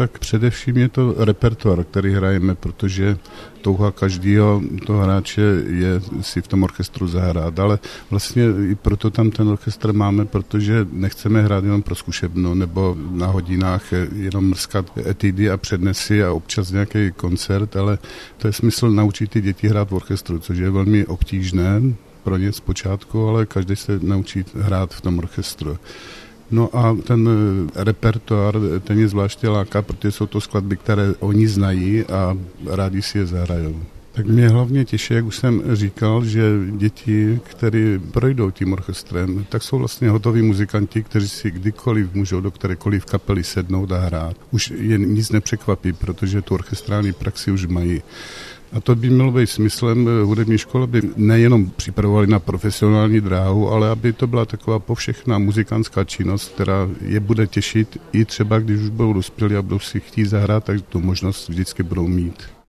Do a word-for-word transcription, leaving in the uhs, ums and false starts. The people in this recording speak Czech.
tak především je to repertoár, který hrajeme, protože touha každého toho hráče je si v tom orchestru zahrát, ale vlastně i proto tam ten orchestr máme, protože nechceme hrát jenom pro zkušebnu nebo na hodinách jenom mrskat etidy a přednesy a občas nějaký koncert, ale to je smysl naučit ty děti hrát v orchestru, což je velmi obtížné pro ně zpočátku, ale každý se naučí hrát v tom orchestru. No a ten repertoár, ten je zvláště láká, protože jsou to skladby, které oni znají a rádi si je zahrajou. Tak mě hlavně těší, jak už jsem říkal, že děti, které projdou tím orchestrem, tak jsou vlastně hotoví muzikanti, kteří si kdykoliv můžou do kterékoliv kapely sednout a hrát. Už je nic nepřekvapí, protože tu orchestrální praxi už mají. A to by mělo být smyslem hudební školy, aby nejenom připravovali na profesionální dráhu, ale aby to byla taková povšechná muzikantská činnost, která je bude těšit i třeba, když už budou dospělí a budou si chtít zahrát, tak tu možnost vždycky budou mít.